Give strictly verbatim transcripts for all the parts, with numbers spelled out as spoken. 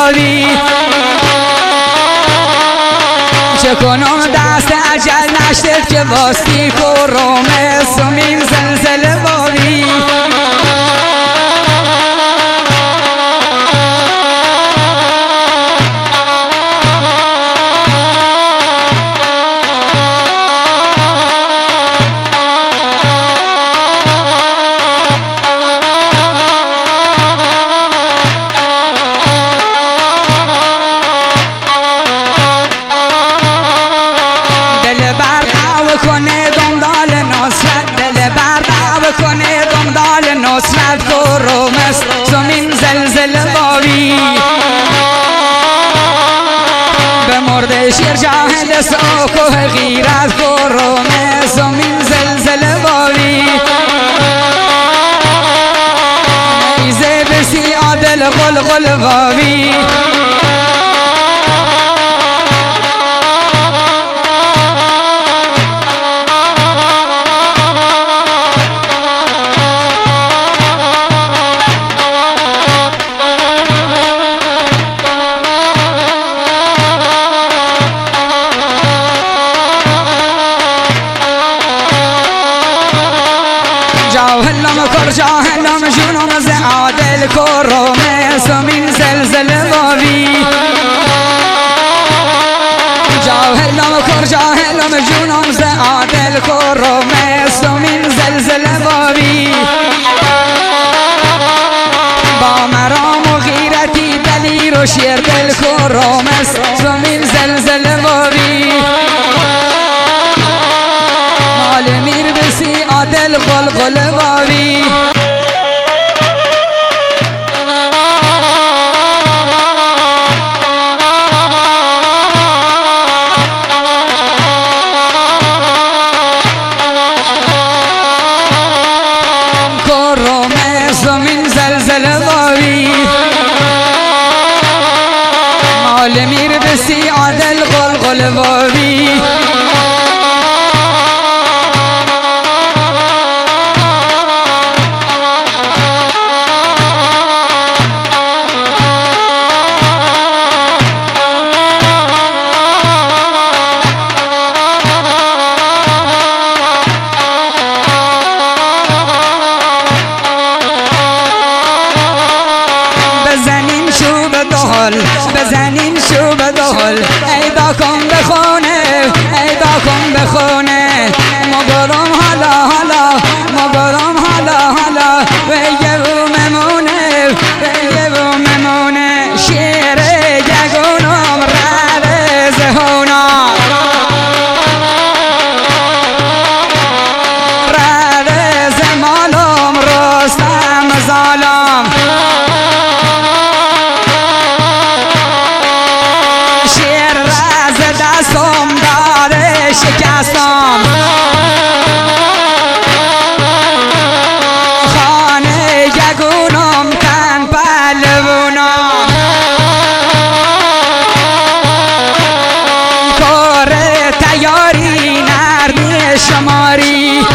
واوی چه کنم دست اجل نشتد که واستی کرم سمین زلزله واوی کنه دنبال نصرت دل بردعو کنه دنبال نصرت کرم است زمین زلزله واوی به مرد شیر جاهد ساکو غیرت کرم است زمین زلزله واوی نیزه بسی عادل غلغل واوی جاهلم کر جاهلم جونم ز عادل کرم زمین زلزله واوی جاهلم کر جاهلم جونم ز عادل کرم زمین زلزله واوی با مرام و غیرتی دلیر و شیر دل کرم زمین زلزله واوی مال میر بسی عادل غلغل واوی کرم زمین زلزله واوی مال میر بسی عادل غلغل واوی بزنین شو بدهل ایدا کن بخونه ایدا کن بخونه مگرم حالا حالا مگرم حالا حالا ویگه و ممونه ویگه و ممونه شیر جگونم رد زهونا رد زمالم رستم ظالم دستم داره شکستم خانه گگونم تن پلونم کار تیاری نرمی شماری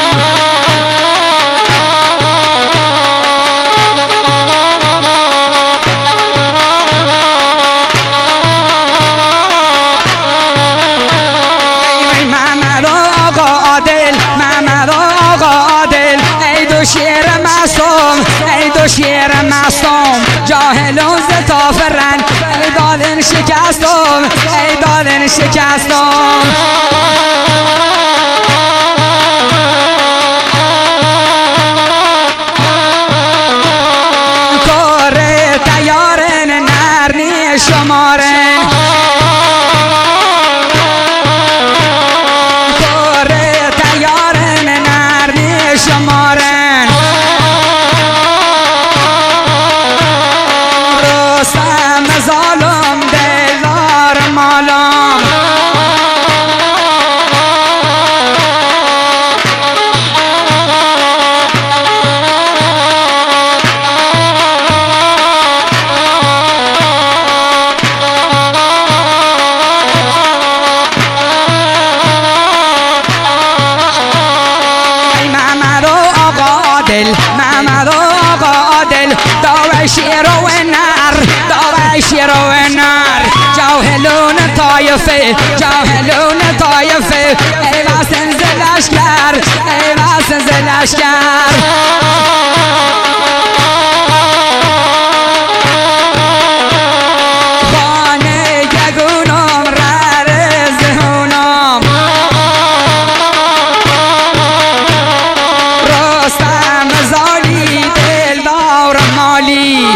شیر مستم ای دو شیر مستم جاهلون ز تافرن ای دادن شکستم ای دادن شکستم کار تیارن نرنی شمارن کار تیارن نرنی شمارن رستم ظالم دلدار مالم شیر و نر جاهلون طایفه جاهلون طایفه ای واسن زلشکر ای واسن زلشکر خانه گگونم ررز هونم رستم زالی دلدار مالی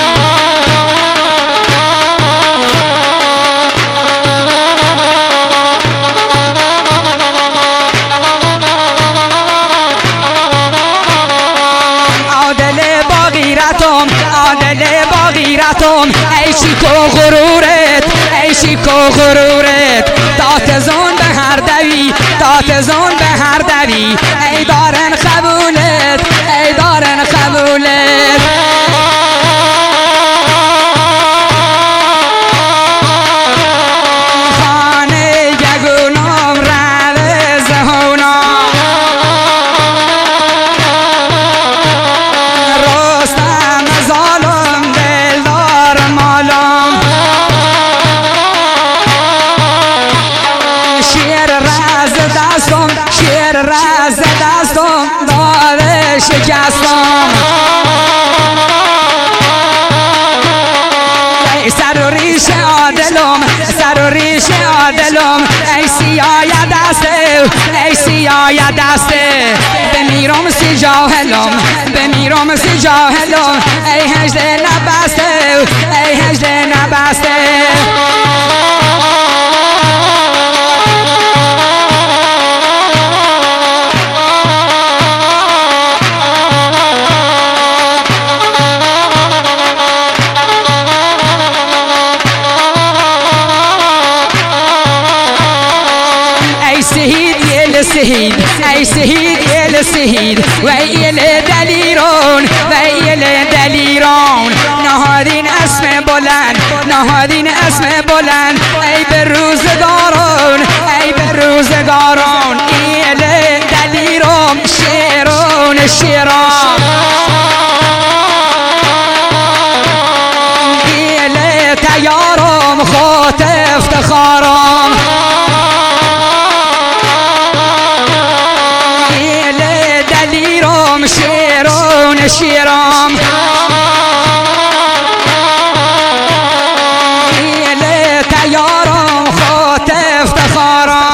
عادل با غیرتم ای شیک و غرورت ای شیک و غرورت داتزون به هر دوی داتزون به هر دوی ای دارن قبولت ای دارن قبولت خانه گگونم رد زهونم شیر راز دستم داره شکستم ای سر و ریش عادلم سر و ریش عادلم ای سیاه دسته ای سیاه دسته بمیرم سی جاهلم بمیرم سی جاهلم ای هجده نبسته ای هجده نبسته سهيد اي سهيد يا سهيد ويل دليرون ويل دليرون نهارين اسم بلند نهارين اسم بلند اي بروزگارون اي بروزگارون يل دليرون شيرون شيرون يل تيارم خوت افتخارم شیرون شیرام ایل تیارم خود افتخارم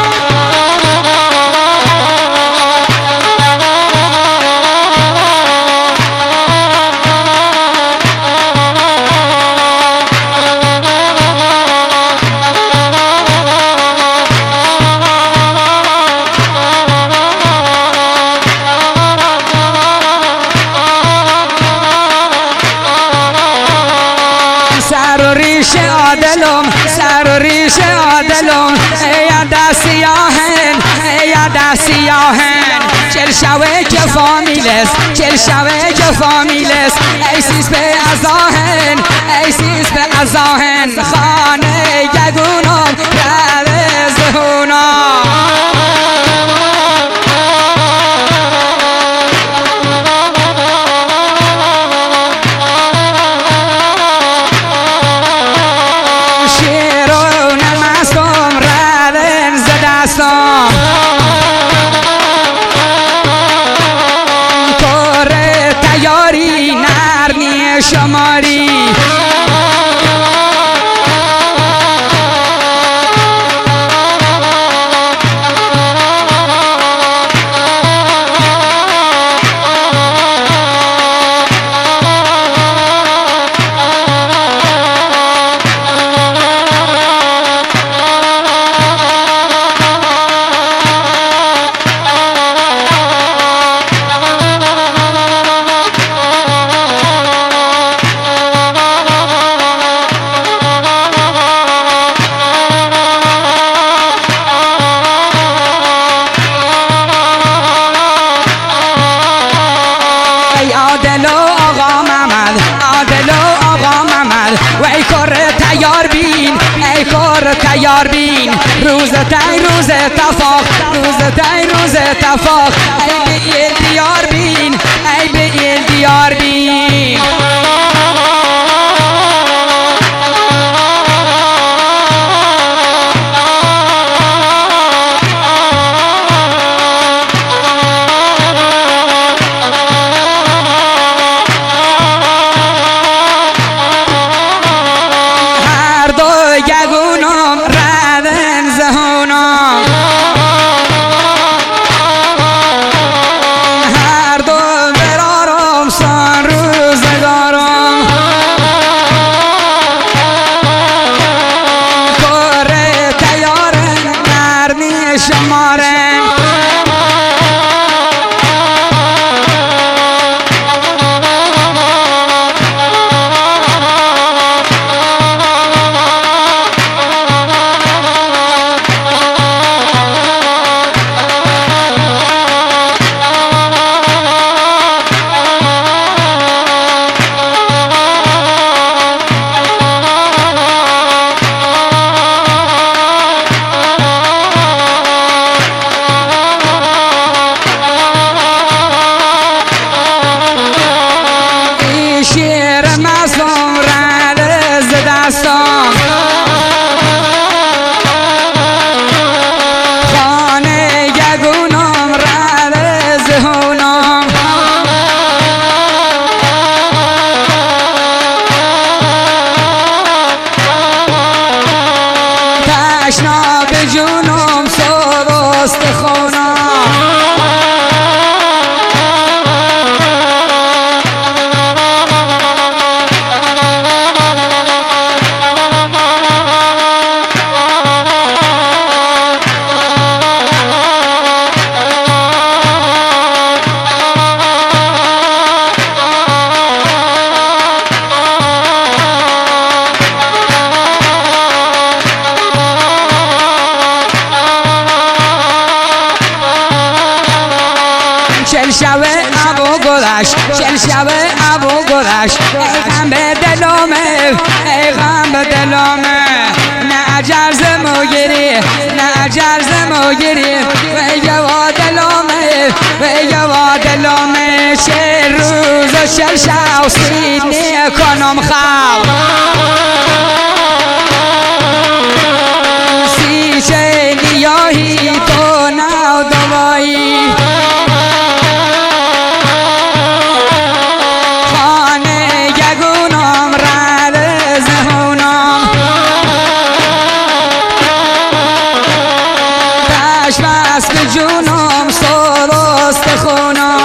عادلم سر و ریش عادلم ای دستیاهن ای دستیاهن چل شوه که فامیلس چل شوه که فامیلس ای سیس به ازاهن ای سیس به ازاهن خانه گگونم رد زهونم کره تیاری نرمی شماری تیار بین روز تای روز تفاق روز تای روز تفاق ای به دیار بین ای به دیار بین یگونم ردن زهونم هر دو برارم سان روزگارم کره تیارن مرمی شمارن خانه یگونم رد زهونم تشنا به جونم سرست خونم چل شوه ابو گذشت چل شوه ابو گذشت ای غم به دلمه ای غم به دلمه نه اجل زمو گیری نه اجل زمو گیری وی گوا دلمه وی گوا دلمه چه روز و چل شو سیدنی کنم خواب سی چه گیاهی تو نو دوایی بس به جونم سرست خونم